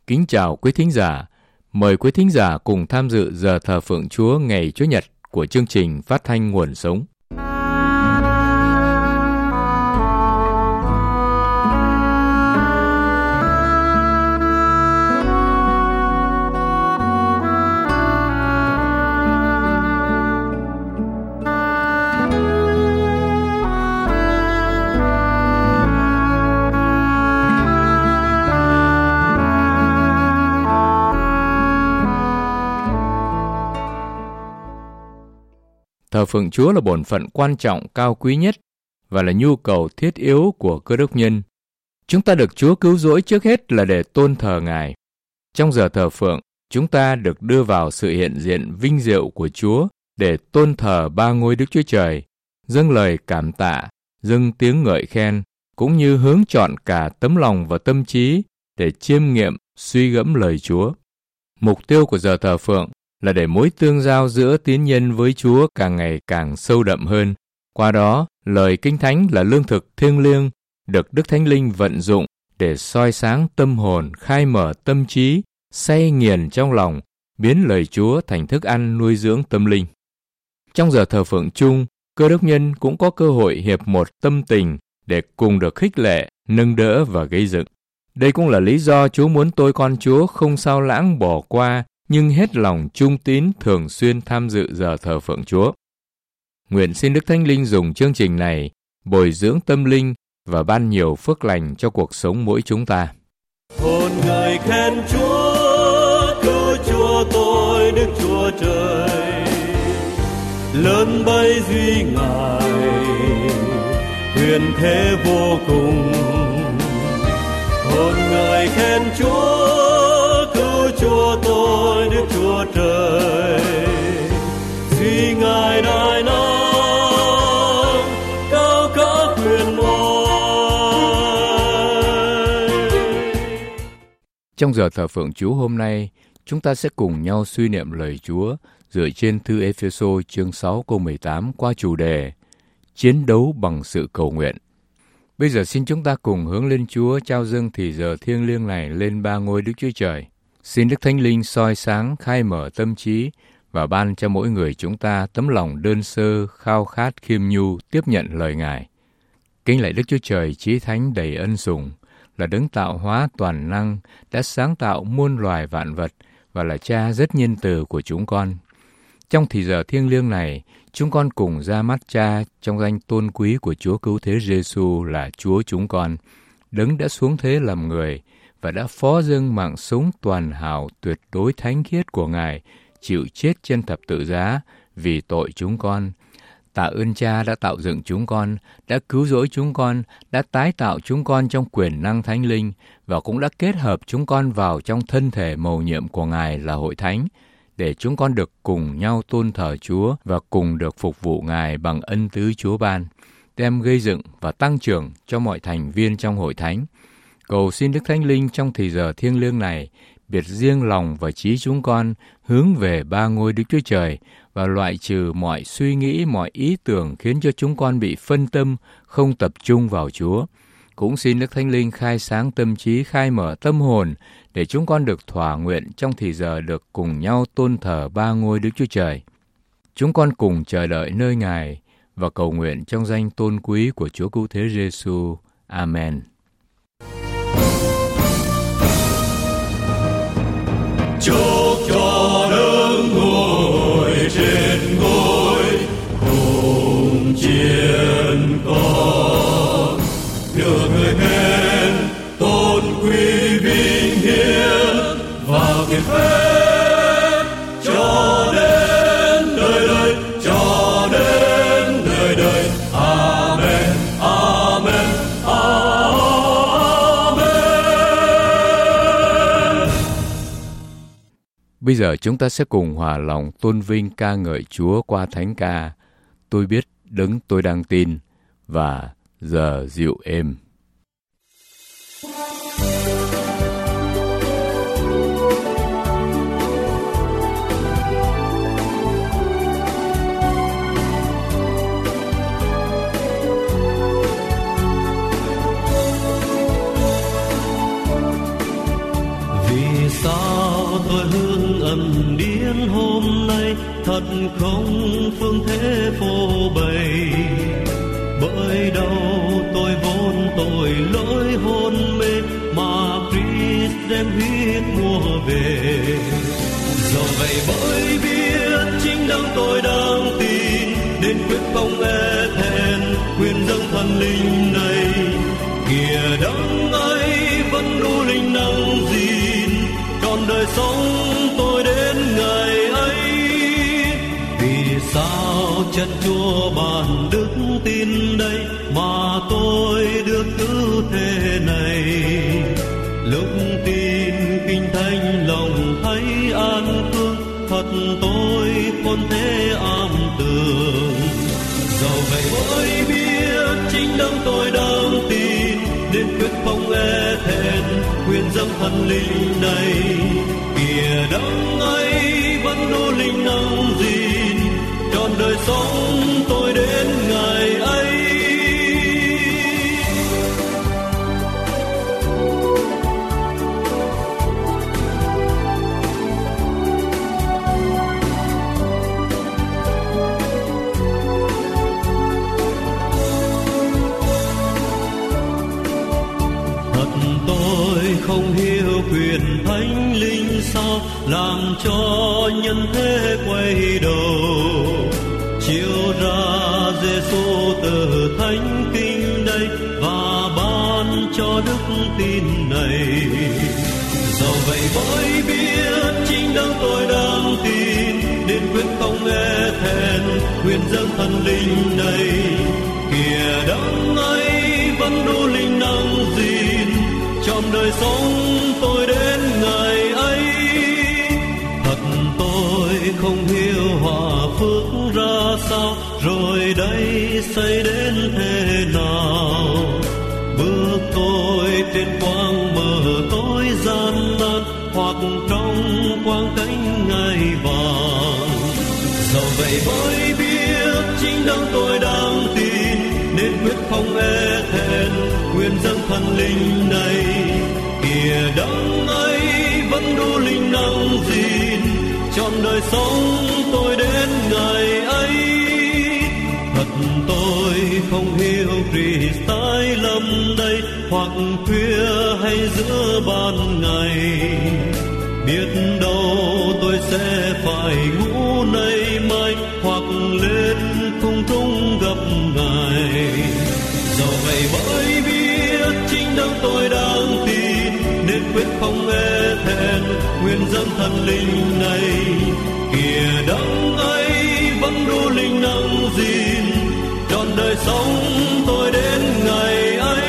Kính chào quý thính giả. Mời quý thính giả cùng tham dự giờ thờ phượng Chúa ngày Chủ nhật của chương trình Phát thanh Nguồn Sống. Thờ phượng Chúa là bổn phận quan trọng cao quý nhất và là nhu cầu thiết yếu của Cơ Đốc nhân. Chúng ta được Chúa cứu rỗi trước hết là để tôn thờ Ngài. Trong giờ thờ phượng, chúng ta được đưa vào sự hiện diện vinh diệu của Chúa để tôn thờ ba ngôi Đức Chúa Trời, dâng lời cảm tạ, dâng tiếng ngợi khen, cũng như hướng chọn cả tấm lòng và tâm trí để chiêm nghiệm, suy gẫm lời Chúa. Mục tiêu của giờ thờ phượng là để mối tương giao giữa tín nhân với Chúa càng ngày càng sâu đậm hơn. Qua đó, lời Kinh Thánh là lương thực thiêng liêng, được Đức Thánh Linh vận dụng để soi sáng tâm hồn, khai mở tâm trí, say nghiền trong lòng, biến lời Chúa thành thức ăn nuôi dưỡng tâm linh. Trong giờ thờ phượng chung, Cơ Đốc nhân cũng có cơ hội hiệp một tâm tình để cùng được khích lệ, nâng đỡ và gây dựng. Đây cũng là lý do Chúa muốn tôi con Chúa không sao lãng bỏ qua, nhưng hết lòng trung tín thường xuyên tham dự giờ thờ phượng Chúa. Nguyện xin Đức Thánh Linh dùng chương trình này bồi dưỡng tâm linh và ban nhiều phước lành cho cuộc sống mỗi chúng ta. Hồn người khen Chúa, cứu Chúa tôi Đức Chúa Trời, lớn bấy duy Ngài, huyền thế vô cùng. Hồn người khen Chúa, Chúa tôi Đức Chúa Trời, duy Ngài đại năng cao cả quyền oai. Trong giờ thờ phượng Chúa hôm nay, chúng ta sẽ cùng nhau suy niệm lời Chúa dựa trên thư Ê-phê-sô chương 6 câu 18 qua chủ đề Chiến đấu bằng sự cầu nguyện. Bây giờ xin chúng ta cùng hướng lên Chúa trao dâng thì giờ thiêng liêng này lên ba ngôi Đức Chúa Trời. Xin Đức Thánh Linh soi sáng, khai mở tâm trí và ban cho mỗi người chúng ta tấm lòng đơn sơ, khao khát khiêm nhu tiếp nhận lời Ngài. Kính lạy Đức Chúa Trời chí thánh đầy ân sủng, là đấng tạo hóa toàn năng, đã sáng tạo muôn loài vạn vật và là Cha rất nhân từ của chúng con. Trong thì giờ thiêng liêng này, chúng con cùng ra mắt Cha trong danh tôn quý của Chúa Cứu Thế Giêsu là Chúa chúng con, đấng đã xuống thế làm người và đã phó dâng mạng sống toàn hảo tuyệt đối thánh khiết của Ngài, chịu chết trên thập tự giá vì tội chúng con. Tạ ơn Cha đã tạo dựng chúng con, đã cứu rỗi chúng con, đã tái tạo chúng con trong quyền năng Thánh Linh và cũng đã kết hợp chúng con vào trong thân thể mầu nhiệm của Ngài là Hội Thánh, để chúng con được cùng nhau tôn thờ Chúa và cùng được phục vụ Ngài bằng ân tứ Chúa ban, đem gây dựng và tăng trưởng cho mọi thành viên trong Hội Thánh. Cầu xin Đức Thánh Linh trong thì giờ thiêng liêng này biệt riêng lòng và trí chúng con hướng về ba ngôi Đức Chúa Trời và loại trừ mọi suy nghĩ, mọi ý tưởng khiến cho chúng con bị phân tâm, không tập trung vào Chúa. Cũng xin Đức Thánh Linh khai sáng tâm trí, khai mở tâm hồn để chúng con được thỏa nguyện trong thì giờ được cùng nhau tôn thờ ba ngôi Đức Chúa Trời. Chúng con cùng chờ đợi nơi Ngài và cầu nguyện trong danh tôn quý của Chúa Cứu Thế Giêsu. Amen. Chúc cho đấng ngồi trên ngôi cùng chiến con, được người khen tôn quý vinh hiển và kiệt phép cho đến đời đời, cho đến đời đời. Amen, amen, amen. Bây giờ chúng ta sẽ cùng hòa lòng tôn vinh ca ngợi Chúa qua thánh ca Tôi biết đấng tôi đang tin và Giờ dịu êm. Vì sao tôi hương ẩn điên hôm nay thật không phương thế phô bày, bởi đâu tôi vốn tội lỗi hôn mê mà Christ đem huyết mua về. Dẫu vậy bởi biết chính đấng tôi đang tin nên quyết không e thẹn quyền dâng thần linh này. Kìa đấng ấy vẫn đủ linh năng gìn trọn đời sống tôi đến ngày ấy. Vì sao chân Chúa ban đức tin đây mà tôi được cứ thế này? Lúc tin kinh thánh lòng thấy an thương, thật tôi không thể am tường. Dẫu vậy mới biết chính đấng tôi đang tin nên quyết không e thẹn quyền dâng thần linh này. Kìa đấng ấy vẫn đủ linh năng gìn trọn đời sống tôi đến ngày ấy. Không hiểu quyền thánh linh sao làm cho nhân thế quay đầu, chiếu ra Giêsu từ thánh kinh đây và ban cho đức tin này. Dẫu vậy mới biết chính đấng tôi đang tin nên quyết không e thẹn quyền dâng thần linh này. Kìa đấng ấy vẫn đủ linh năng gìn trọn đời sống tôi đến ngày ấy. Thật tôi không hiểu hòa phước ra sao, rồi đây xây đến thế nào. Bước tôi trên quang mờ tối gian nan, hoặc trong quang cánh ngai vàng. Dẫu vậy mới biết chính đấng tôi đang tin nên quyết không e thẹn quyền dâng thần linh này. Kìa đấng ấy vẫn đủ linh năng gìn trọn đời sống tôi đến ngày ấy. Thật tôi không hiểu Christ tái lâm đây, hoặc khuya hay giữa ban ngày. Biết đâu tôi sẽ phải ngủ nay mai, hoặc lên không trung gặp Ngài. Dẫu vậy bởi biết chính đấng tôi đang tin nên quyết không e thẹn quyền dâng thần linh này. Kìa đấng ấy vẫn đủ linh năng gìn trọn đời sống tôi đến ngày ấy.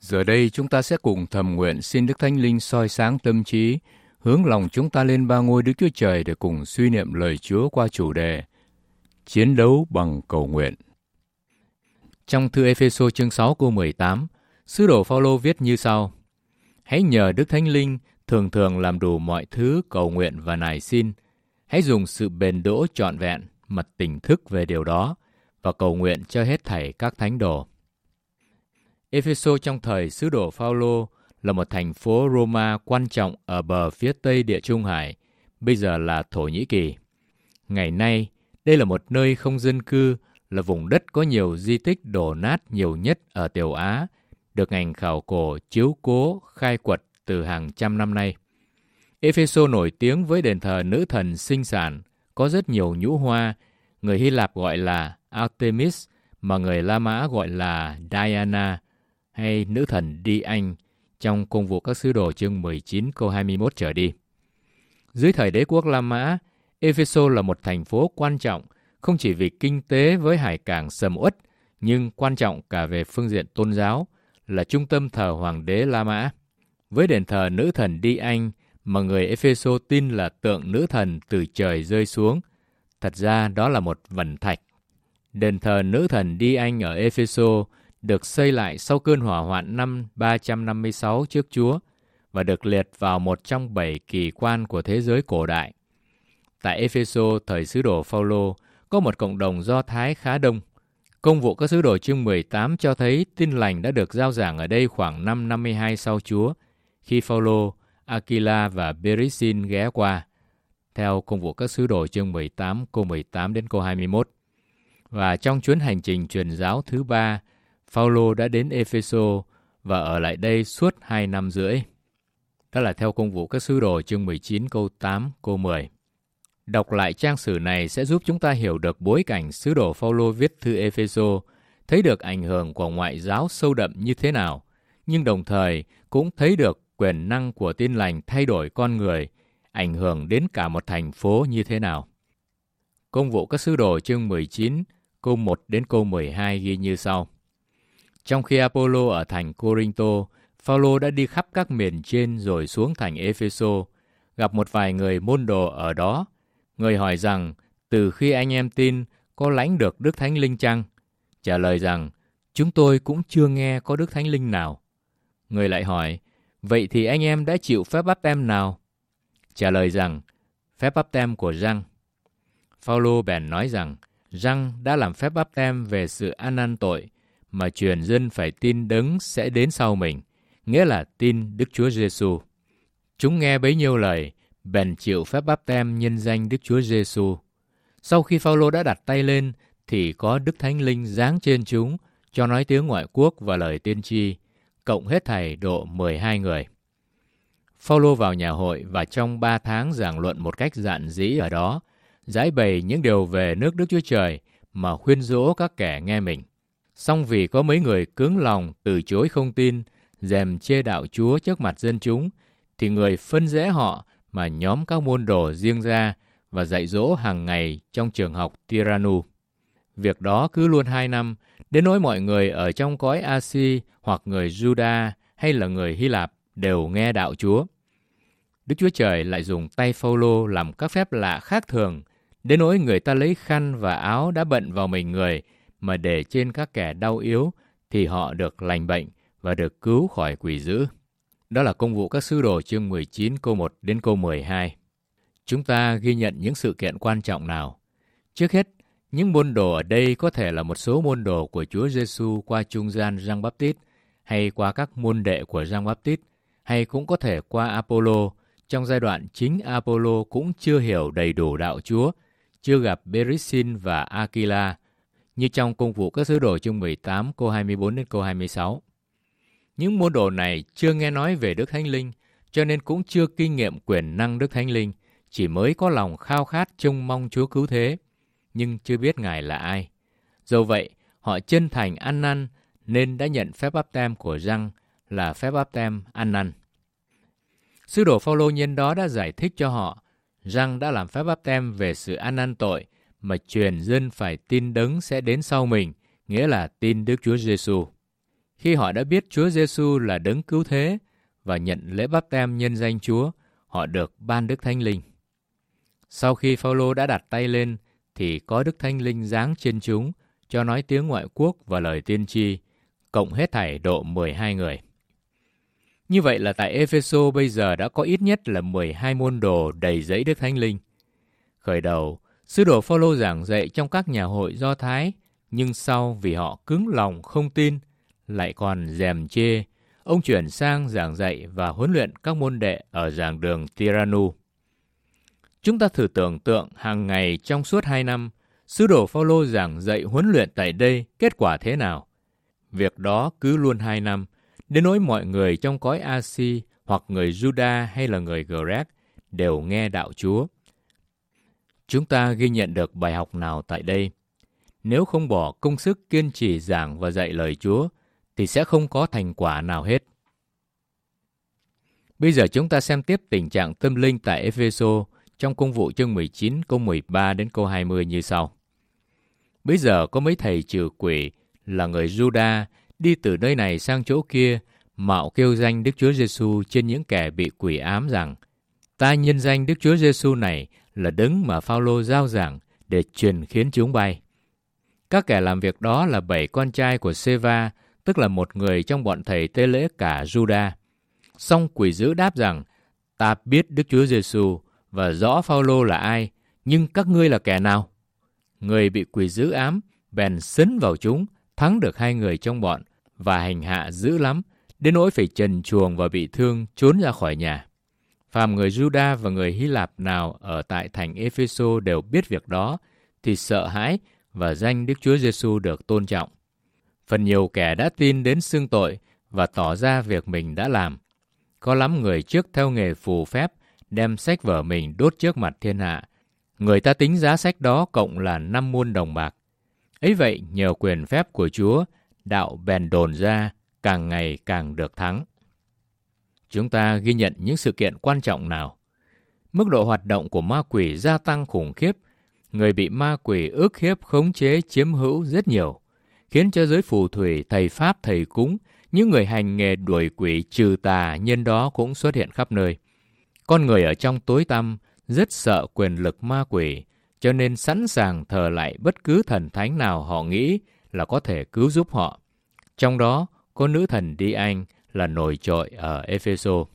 Giờ đây chúng ta sẽ cùng thầm nguyện xin Đức Thánh Linh soi sáng tâm trí, hướng lòng chúng ta lên ba ngôi Đức Chúa Trời để cùng suy niệm lời Chúa qua chủ đề Chiến đấu bằng cầu nguyện. Trong thư Ê-phê-sô chương 6 câu 18, sứ đồ Phao-lô viết như sau: Hãy nhờ Đức Thánh Linh thường thường làm đủ mọi thứ cầu nguyện và nài xin. Hãy dùng sự bền đỗ trọn vẹn mà tỉnh thức về điều đó và cầu nguyện cho hết thảy các thánh đồ. Ê-phê-sô trong thời sứ đồ Phao-lô là một thành phố Roma quan trọng ở bờ phía tây Địa Trung Hải, bây giờ là Thổ Nhĩ Kỳ. Ngày nay, đây là một nơi không dân cư, là vùng đất có nhiều di tích đổ nát nhiều nhất ở Tiểu Á, được ngành khảo cổ chiếu cố khai quật từ hàng trăm năm nay. Ê-phê-sô nổi tiếng với đền thờ nữ thần sinh sản, có rất nhiều nhũ hoa, người Hy Lạp gọi là Artemis, mà người La Mã gọi là Diana, hay nữ thần Đi-anh, trong Công vụ các sứ đồ chương 19 câu 21 trở đi. Dưới thời đế quốc La Mã, Ê-phê-sô là một thành phố quan trọng, không chỉ vì kinh tế với hải cảng sầm uất, nhưng quan trọng cả về phương diện tôn giáo, là trung tâm thờ hoàng đế La Mã. Với đền thờ nữ thần Đi-anh, mà người Ê-phê-sô tin là tượng nữ thần từ trời rơi xuống, thật ra đó là một vần thạch. Đền thờ nữ thần Đi-anh ở Ê-phê-sô được xây lại sau cơn hỏa hoạn năm 356 trước Chúa và được liệt vào một trong 7 kỳ quan của thế giới cổ đại. Tại Ê-phê-sô thời sứ đồ Phao-lô có một cộng đồng Do Thái khá đông. Công vụ các sứ đồ chương 18 cho thấy tin lành đã được rao giảng ở đây khoảng năm 52 sau Chúa, khi Phao-lô, Aquila và Berisin ghé qua, theo Công vụ các sứ đồ chương 18 câu 18 đến câu 21. Và trong chuyến hành trình truyền giáo thứ 3, Phao-lô đã đến Ê-phê-sô và ở lại đây suốt 2 năm rưỡi. Đó là theo Công vụ các sứ đồ chương 19 câu 8 câu 10. Đọc lại trang sử này sẽ giúp chúng ta hiểu được bối cảnh sứ đồ Phao-lô viết thư Ê-phê-sô, thấy được ảnh hưởng của ngoại giáo sâu đậm như thế nào, nhưng đồng thời cũng thấy được quyền năng của tin lành thay đổi con người, ảnh hưởng đến cả một thành phố như thế nào. Công vụ các sứ đồ chương 19, câu 1 đến câu 12 ghi như sau. Trong khi Apollo ở thành Cô-rinh-tô, Phao-lô đã đi khắp các miền trên rồi xuống thành Ê-phê-sô, gặp một vài người môn đồ ở đó. Người hỏi rằng, từ khi anh em tin, có lãnh được Đức Thánh Linh chăng? Trả lời rằng, chúng tôi cũng chưa nghe có Đức Thánh Linh nào. Người lại hỏi, vậy thì anh em đã chịu phép báp têm nào? Trả lời rằng, phép báp têm của Giăng. Phao-lô bèn nói rằng, Giăng đã làm phép báp têm về sự ăn năn tội, mà truyền dân phải tin Đấng sẽ đến sau mình, nghĩa là tin Đức Chúa Giêsu. Chúng nghe bấy nhiêu lời, bèn chịu phép báp têm nhân danh Đức Chúa Giêsu. Sau khi Phao-lô đã đặt tay lên, thì có Đức Thánh Linh giáng trên chúng, cho nói tiếng ngoại quốc và lời tiên tri, cộng hết thảy độ 12 người. Phao-lô vào nhà hội và trong 3 tháng giảng luận một cách dạn dĩ ở đó, giải bày những điều về nước Đức Chúa Trời mà khuyên dỗ các kẻ nghe mình. Song vì có mấy người cứng lòng từ chối không tin, dèm chê đạo Chúa trước mặt dân chúng, thì người phân rẽ họ mà nhóm các môn đồ riêng ra và dạy dỗ hàng ngày trong trường học Tiranu. Việc đó cứ luôn 2 năm, đến nỗi mọi người ở trong cõi Asi hoặc người Juda hay là người Hy Lạp đều nghe đạo Chúa. Đức Chúa Trời lại dùng tay Phao-lô làm các phép lạ khác thường, đến nỗi người ta lấy khăn và áo đã bận vào mình người mà để trên các kẻ đau yếu, thì họ được lành bệnh và được cứu khỏi quỷ dữ. Đó là Công vụ các sứ đồ chương 19 câu 1 đến câu 12. Chúng ta ghi nhận những sự kiện quan trọng nào? Trước hết, những môn đồ ở đây có thể là một số môn đồ của Chúa Giêsu qua trung gian Giăng Báp-tít, hay qua các môn đệ của Giăng Báp-tít, hay cũng có thể qua Apollo, trong giai đoạn chính Apollo cũng chưa hiểu đầy đủ đạo Chúa, chưa gặp Berisin và Aquila, như trong Công vụ các sứ đồ chương 18 câu 24 đến câu 26. Những môn đồ này chưa nghe nói về Đức Thánh Linh, cho nên cũng chưa kinh nghiệm quyền năng Đức Thánh Linh, chỉ mới có lòng khao khát trông mong Chúa cứu thế, nhưng chưa biết Ngài là ai. Dẫu vậy, họ chân thành ăn năn nên đã nhận phép báp têm của Giăng là phép báp têm ăn năn. Sứ đồ Phao-lô nhân đó đã giải thích cho họ, Giăng đã làm phép báp têm về sự ăn năn tội, mà truyền dân phải tin Đấng sẽ đến sau mình, nghĩa là tin Đức Chúa Giêsu. Khi họ đã biết Chúa Giêsu là đấng cứu thế và nhận lễ báp têm nhân danh Chúa, họ được ban Đức Thánh Linh. Sau khi Phao-lô đã đặt tay lên, thì có Đức Thánh Linh giáng trên chúng, cho nói tiếng ngoại quốc và lời tiên tri, cộng hết thảy độ 12 người. Như vậy là tại Ê-phê-sô bây giờ đã có ít nhất là 12 môn đồ đầy dẫy Đức Thánh Linh. Khởi đầu, sứ đồ Phao-lô giảng dạy trong các nhà hội Do Thái, nhưng sau vì họ cứng lòng không tin, lại còn gièm chê, ông chuyển sang giảng dạy và huấn luyện các môn đệ ở giảng đường Tiranu. Chúng ta thử tưởng tượng hàng ngày trong suốt 2 năm, sứ đồ Phao-lô giảng dạy huấn luyện tại đây kết quả thế nào? Việc đó cứ luôn 2 năm, đến nỗi mọi người trong cõi A-si hoặc người Juda hay là người Grec đều nghe đạo Chúa. Chúng ta ghi nhận được bài học nào tại đây? Nếu không bỏ công sức kiên trì giảng và dạy lời Chúa, thì sẽ không có thành quả nào hết. Bây giờ chúng ta xem tiếp tình trạng tâm linh tại Ê-phê-sô trong Công vụ chương 19 câu 13 đến câu 20 như sau. Bây giờ có mấy thầy trừ quỷ là người Juda đi từ nơi này sang chỗ kia, mạo kêu danh Đức Chúa Giêsu trên những kẻ bị quỷ ám rằng: Ta nhân danh Đức Chúa Giêsu này là đấng mà Phao-lô giao giảng để truyền khiến chúng bay. Các kẻ làm việc đó là 7 con trai của Sê-va, tức là một người trong bọn thầy tế lễ cả Juda. Song quỷ dữ đáp rằng: Ta biết Đức Chúa Giêsu và rõ Phao-lô là ai, nhưng các ngươi là kẻ nào? Người bị quỷ dữ ám bèn sấn vào chúng, thắng được 2 người trong bọn và hành hạ dữ lắm, đến nỗi phải trần truồng và bị thương trốn ra khỏi nhà. Phàm người Juda và người Hy Lạp nào ở tại thành Ê-phê-sô đều biết việc đó, thì sợ hãi và danh Đức Chúa Giêsu được tôn trọng. Phần nhiều kẻ đã tin đến xưng tội và tỏ ra việc mình đã làm. Có lắm người trước theo nghề phù phép đem sách vở mình đốt trước mặt thiên hạ. Người ta tính giá sách đó cộng là 5 muôn đồng bạc. Ấy vậy, nhờ quyền phép của Chúa, đạo bèn đồn ra, càng ngày càng được thắng. Chúng ta ghi nhận những sự kiện quan trọng nào? Mức độ hoạt động của ma quỷ gia tăng khủng khiếp. Người bị ma quỷ ức hiếp, khống chế, chiếm hữu rất nhiều, khiến cho giới phù thủy, thầy pháp, thầy cúng, những người hành nghề đuổi quỷ trừ tà nhân đó cũng xuất hiện khắp nơi. Con người ở trong tối tăm rất sợ quyền lực ma quỷ, cho nên sẵn sàng thờ lại bất cứ thần thánh nào họ nghĩ là có thể cứu giúp họ. Trong đó có nữ thần Đi-anh là nổi trội ở Ê-phê-sô.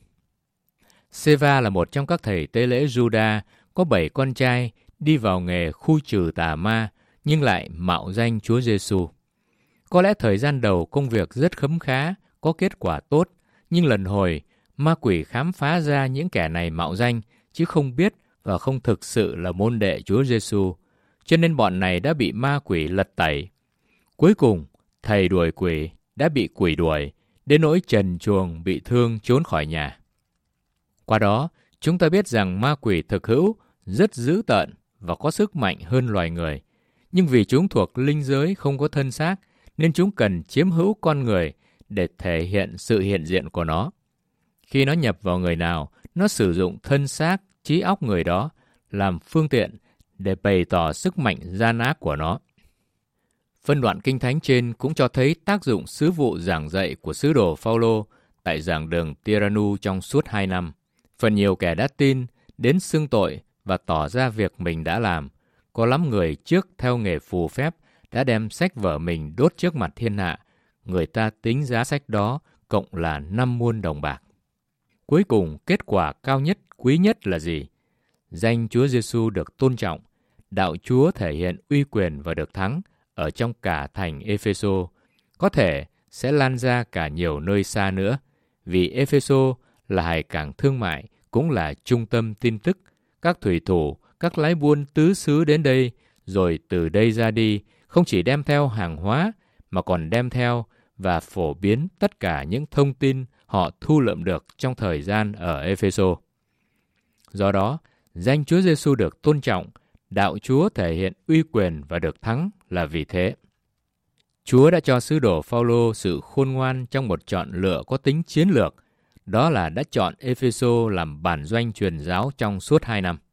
Sê-va là một trong các thầy tế lễ Juda, có 7 con trai đi vào nghề khu trừ tà ma, nhưng lại mạo danh Chúa Giêsu. Có lẽ thời gian đầu công việc rất khấm khá, có kết quả tốt, nhưng lần hồi, ma quỷ khám phá ra những kẻ này mạo danh, chứ không biết và không thực sự là môn đệ Chúa Giêsu, cho nên bọn này đã bị ma quỷ lật tẩy. Cuối cùng, thầy đuổi quỷ đã bị quỷ đuổi, đến nỗi trần truồng bị thương trốn khỏi nhà. Qua đó, chúng ta biết rằng ma quỷ thực hữu rất dữ tợn và có sức mạnh hơn loài người. Nhưng vì chúng thuộc linh giới không có thân xác, nên chúng cần chiếm hữu con người để thể hiện sự hiện diện của nó. Khi nó nhập vào người nào, nó sử dụng thân xác, trí óc người đó làm phương tiện để bày tỏ sức mạnh gian ác của nó. Phân đoạn Kinh Thánh trên cũng cho thấy tác dụng sứ vụ giảng dạy của sứ đồ Phao-lô tại giảng đường Tiranu trong suốt 2 năm. Phần nhiều kẻ đã tin, đến xưng tội và tỏ ra việc mình đã làm. Có lắm người trước theo nghề phù phép đã đem sách vở mình đốt trước mặt thiên hạ. Người ta tính giá sách đó cộng là 5 muôn đồng bạc. Cuối cùng, kết quả cao nhất, quý nhất là gì? Danh Chúa Giêsu được tôn trọng, đạo Chúa thể hiện uy quyền và được thắng ở trong cả thành Ê-phê-sô, có thể sẽ lan ra cả nhiều nơi xa nữa, vì Ê-phê-sô là hải cảng thương mại, cũng là trung tâm tin tức. Các thủy thủ, các lái buôn tứ xứ đến đây, rồi từ đây ra đi, không chỉ đem theo hàng hóa, mà còn đem theo và phổ biến tất cả những thông tin họ thu lượm được trong thời gian ở Ê-phê-sô. Do đó, danh Chúa Giêsu được tôn trọng, đạo Chúa thể hiện uy quyền và được thắng là vì thế. Chúa đã cho sứ đồ Phao-lô sự khôn ngoan trong một chọn lựa có tính chiến lược, đó là đã chọn Ê-phê-sô làm bản doanh truyền giáo trong suốt 2 năm.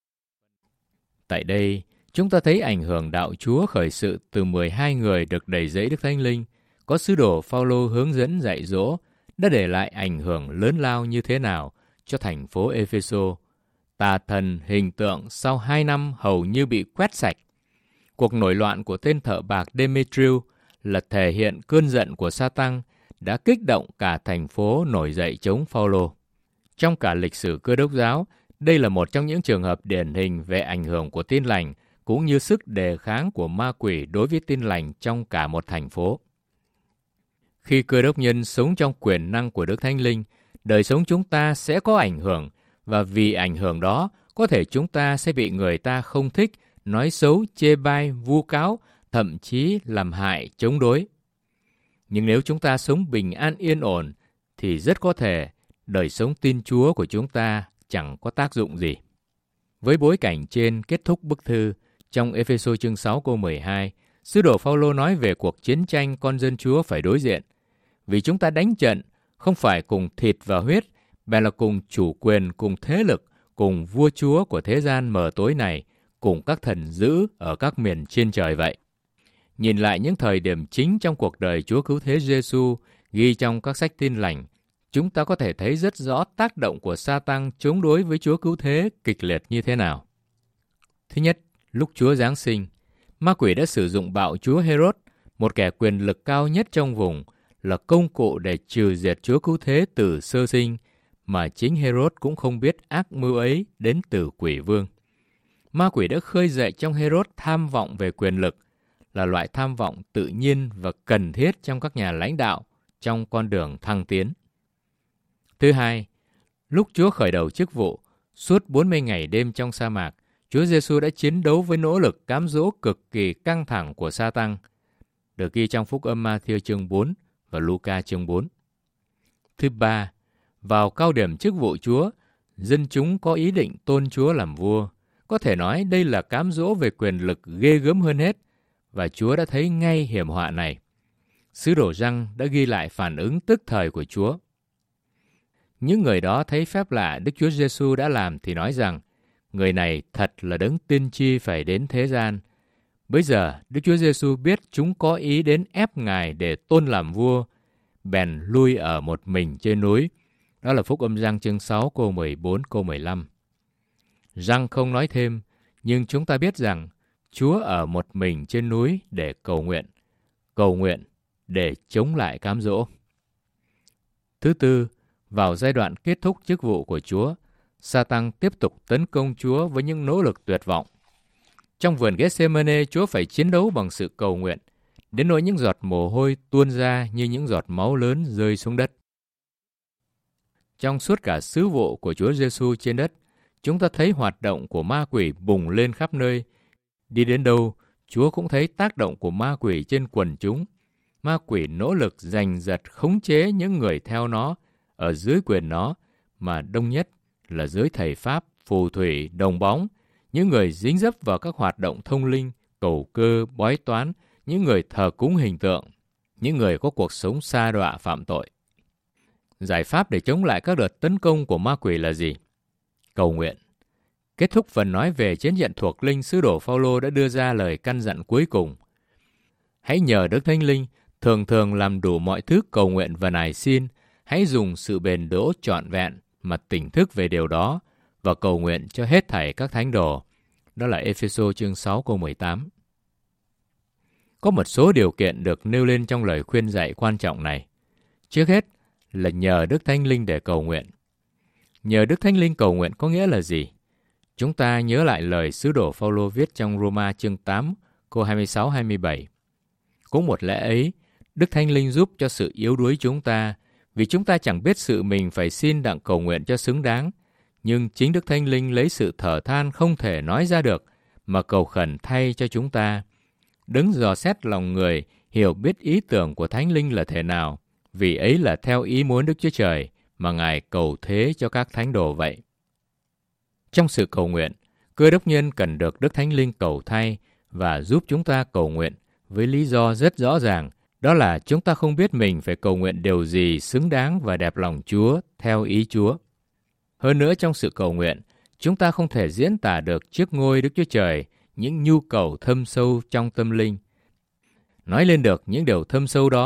Tại đây, chúng ta thấy ảnh hưởng đạo Chúa khởi sự từ 12 người được đầy dẫy Đức Thánh Linh, có sứ đồ Phao-lô hướng dẫn dạy dỗ đã để lại ảnh hưởng lớn lao như thế nào cho thành phố Ê-phê-sô. Tà thần hình tượng sau 2 năm hầu như bị quét sạch. Cuộc nổi loạn của tên thợ bạc Demetriu là thể hiện cơn giận của Sa-tăng đã kích động cả thành phố nổi dậy chống Phao-lô. Trong cả lịch sử Cơ Đốc giáo, đây là một trong những trường hợp điển hình về ảnh hưởng của Tin lành cũng như sức đề kháng của ma quỷ đối với Tin lành trong cả một thành phố. Khi Cơ Đốc nhân sống trong quyền năng của Đức Thánh Linh, đời sống chúng ta sẽ có ảnh hưởng, và vì ảnh hưởng đó, có thể chúng ta sẽ bị người ta không thích, nói xấu, chê bai, vu cáo, thậm chí làm hại, chống đối. Nhưng nếu chúng ta sống bình an yên ổn, thì rất có thể đời sống tin Chúa của chúng ta chẳng có tác dụng gì. Với bối cảnh trên kết thúc bức thư, trong Ê-phê-sô chương 6 câu 12, sứ đồ Phao-lô nói về cuộc chiến tranh con dân Chúa phải đối diện. Vì chúng ta đánh trận không phải cùng thịt và huyết, bèn là cùng chủ quyền, cùng thế lực, cùng vua chúa của thế gian mờ tối này, cùng các thần dữ ở các miền trên trời vậy. Nhìn lại những thời điểm chính trong cuộc đời Chúa Cứu Thế Giê-xu ghi trong các sách Tin lành, chúng ta có thể thấy rất rõ tác động của Sa-tăng chống đối với Chúa Cứu Thế kịch liệt như thế nào. Thứ nhất, lúc Chúa Giáng sinh, ma quỷ đã sử dụng bạo chúa Hê-rốt, một kẻ quyền lực cao nhất trong vùng, là công cụ để trừ diệt Chúa Cứu Thế từ sơ sinh, mà chính Hê-rốt cũng không biết ác mưu ấy đến từ quỷ vương. Ma quỷ đã khơi dậy trong Hê-rốt tham vọng về quyền lực, là loại tham vọng tự nhiên và cần thiết trong các nhà lãnh đạo trong con đường thăng tiến. Thứ hai, lúc Chúa khởi đầu chức vụ, suốt 40 ngày đêm trong sa mạc, Chúa Giê-xu đã chiến đấu với nỗ lực cám dỗ cực kỳ căng thẳng của Sa-tăng, được ghi trong Phúc âm Ma-thi-ơ chương 4 và Lu-ca chương 4. Thứ ba, vào cao điểm chức vụ Chúa, dân chúng có ý định tôn Chúa làm vua. Có thể nói đây là cám dỗ về quyền lực ghê gớm hơn hết, và Chúa đã thấy ngay hiểm họa này. Sứ đồ Giăng đã ghi lại phản ứng tức thời của Chúa. Những người đó thấy phép lạ Đức Chúa Giê-xu đã làm thì nói rằng, người này thật là đấng tiên tri phải đến thế gian. Bây giờ, Đức Chúa Giê-xu biết chúng có ý đến ép Ngài để tôn làm vua, bèn lui ở một mình trên núi. Đó là Phúc âm Giăng chương 6 câu 14 câu 15. Giăng không nói thêm, nhưng chúng ta biết rằng Chúa ở một mình trên núi để cầu nguyện để chống lại cám dỗ. Thứ tư, vào giai đoạn kết thúc chức vụ của Chúa, Sa-tăng tiếp tục tấn công Chúa với những nỗ lực tuyệt vọng. Trong vườn Gethsemane, Chúa phải chiến đấu bằng sự cầu nguyện, đến nỗi những giọt mồ hôi tuôn ra như những giọt máu lớn rơi xuống đất. Trong suốt cả sứ vụ của Chúa Giê-xu trên đất, chúng ta thấy hoạt động của ma quỷ bùng lên khắp nơi. Đi đến đâu, Chúa cũng thấy tác động của ma quỷ trên quần chúng. Ma quỷ nỗ lực giành giật khống chế những người theo nó, ở dưới quyền nó, mà đông nhất là giới thầy Pháp, phù thủy, đồng bóng, những người dính dấp vào các hoạt động thông linh, cầu cơ, bói toán, những người thờ cúng hình tượng, những người có cuộc sống sa đọa phạm tội. Giải pháp để chống lại các đợt tấn công của ma quỷ là gì? Cầu nguyện. Kết thúc phần nói về chiến trận thuộc linh, sứ đồ Phao-lô đã đưa ra lời căn dặn cuối cùng. Hãy nhờ Đức Thánh Linh, thường làm đủ mọi thứ cầu nguyện và nài xin, hãy dùng sự bền đỗ trọn vẹn mà tỉnh thức về điều đó và cầu nguyện cho hết thảy các thánh đồ. Đó là Ê-phê-sô chương 6 câu 18. Có một số điều kiện được nêu lên trong lời khuyên dạy quan trọng này. Trước hết là nhờ Đức Thánh Linh để cầu nguyện. Nhờ Đức Thánh Linh cầu nguyện có nghĩa là gì? Chúng ta nhớ lại lời sứ đồ Phao-lô viết trong Roma chương 8 câu 26-27. Cũng một lẽ ấy, Đức Thánh Linh giúp cho sự yếu đuối chúng ta, vì chúng ta chẳng biết sự mình phải xin đặng cầu nguyện cho xứng đáng, nhưng chính Đức Thánh Linh lấy sự thở than không thể nói ra được mà cầu khẩn thay cho chúng ta. Đấng dò xét lòng người, hiểu biết ý tưởng của Thánh Linh là thế nào, vì ấy là theo ý muốn Đức Chúa Trời mà Ngài cầu thế cho các thánh đồ vậy. Trong sự cầu nguyện, Cơ Đốc nhân cần được Đức Thánh Linh cầu thay và giúp chúng ta cầu nguyện với lý do rất rõ ràng, đó là chúng ta không biết mình phải cầu nguyện điều gì xứng đáng và đẹp lòng Chúa theo ý Chúa. Hơn nữa, trong sự cầu nguyện, chúng ta không thể diễn tả được trước ngôi Đức Chúa Trời những nhu cầu thâm sâu trong tâm linh. Nói lên được những điều thâm sâu đó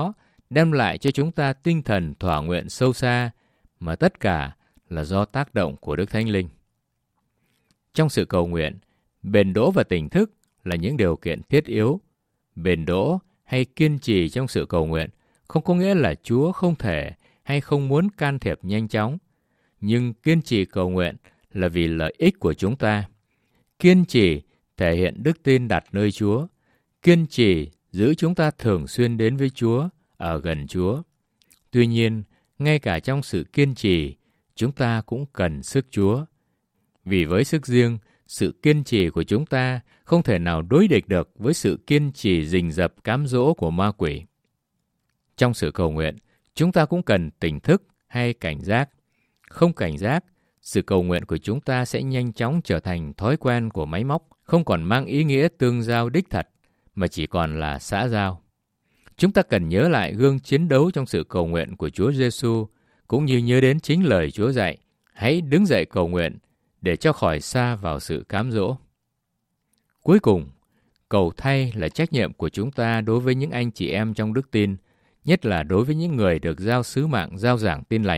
đem lại cho chúng ta tinh thần thỏa nguyện sâu xa, mà tất cả là do tác động của Đức Thánh Linh. Trong sự cầu nguyện, bền đỗ và tỉnh thức là những điều kiện thiết yếu. Bền đỗ hay kiên trì trong sự cầu nguyện không có nghĩa là Chúa không thể hay không muốn can thiệp nhanh chóng, nhưng kiên trì cầu nguyện là vì lợi ích của chúng ta. Kiên trì thể hiện đức tin đặt nơi Chúa. Kiên trì giữ chúng ta thường xuyên đến với Chúa, ở gần Chúa. Tuy nhiên, ngay cả trong sự kiên trì, chúng ta cũng cần sức Chúa. Vì với sức riêng, sự kiên trì của chúng ta không thể nào đối địch được với sự kiên trì rình rập cám dỗ của ma quỷ. Trong sự cầu nguyện, chúng ta cũng cần tỉnh thức hay cảnh giác. Không cảnh giác, sự cầu nguyện của chúng ta sẽ nhanh chóng trở thành thói quen của máy móc, không còn mang ý nghĩa tương giao đích thật, mà chỉ còn là xã giao. Chúng ta cần nhớ lại gương chiến đấu trong sự cầu nguyện của Chúa Giêsu, cũng như nhớ đến chính lời Chúa dạy: hãy đứng dậy cầu nguyện để cho khỏi sa vào sự cám dỗ. Cuối cùng, cầu thay là trách nhiệm của chúng ta đối với những anh chị em trong đức tin, nhất là đối với những người được giao sứ mạng rao giảng tin lành.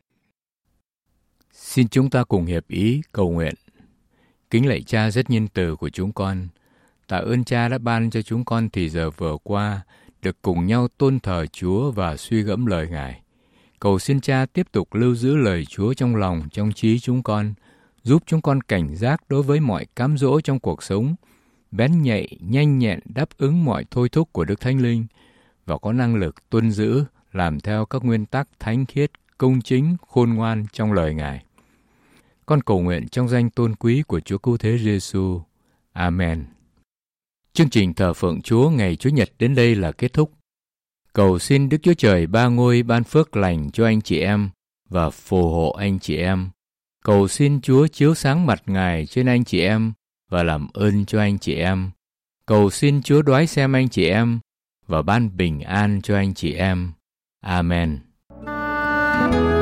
Xin chúng ta cùng hiệp ý cầu nguyện. Kính lạy Cha rất nhân từ của chúng con, tạ ơn Cha đã ban cho chúng con thì giờ vừa qua được cùng nhau tôn thờ Chúa và suy gẫm lời Ngài. Cầu xin Cha tiếp tục lưu giữ lời Chúa trong lòng, trong trí chúng con, giúp chúng con cảnh giác đối với mọi cám dỗ trong cuộc sống, bén nhạy, nhanh nhẹn đáp ứng mọi thôi thúc của Đức Thánh Linh và có năng lực tuân giữ, làm theo các nguyên tắc thánh khiết, công chính, khôn ngoan trong lời Ngài. Con cầu nguyện trong danh tôn quý của Chúa Cứu Thế Giêsu. Amen. Chương trình thờ phượng Chúa ngày Chủ nhật đến đây là kết thúc. Cầu xin Đức Chúa Trời Ba Ngôi ban phước lành cho anh chị em và phù hộ anh chị em. Cầu xin Chúa chiếu sáng mặt Ngài trên anh chị em và làm ơn cho anh chị em. Cầu xin Chúa đoái xem anh chị em và ban bình an cho anh chị em. Amen.